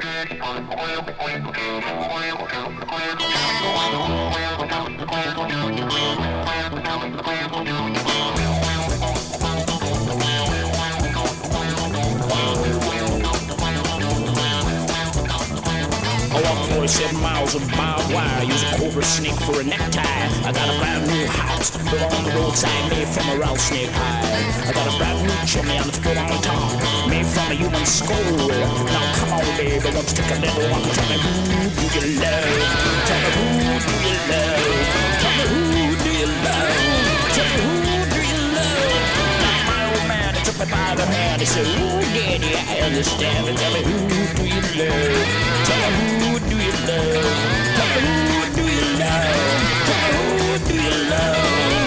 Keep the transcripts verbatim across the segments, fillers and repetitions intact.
forty-seven miles of barbed wire. Use a cobra snake for a necktie. I got a brand new house built on the roadside, made from a rattlesnake hide. I got a brand new chimney on its foot on top, made from a human skull. Now come on, baby, won't you take a little one? Tell me who do you love? Tell me who do you love? Tell me who do you love? Tell me who do you love? Now my old man, he took me by the hand. He said, ooh, daddy, I understand. But tell me who do you love? Tell me who do you love? Tell me who do you love? Tell me who do you love?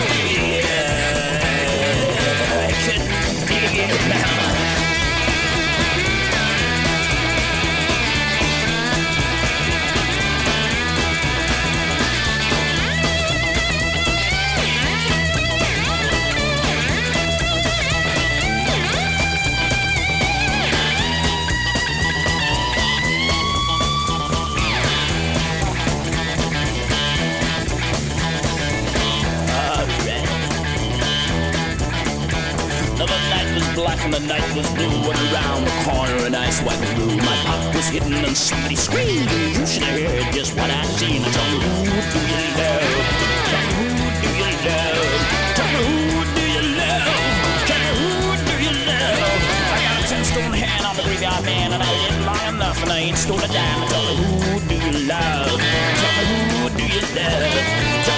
Yeah, I can dig it now. Black and the night was blue, and around the corner an ice white blue. My pop was hidden and somebody screamed. You should have heard just what I seen. Tell me who do you love? Tell me who do you love? Tell me who do you love? Tell me who do you love? I got a ten stone hand on the graveyard man, and I lived long enough, and I ain't stole a dime. Tell me who do you love? Tell me who do you love? Tell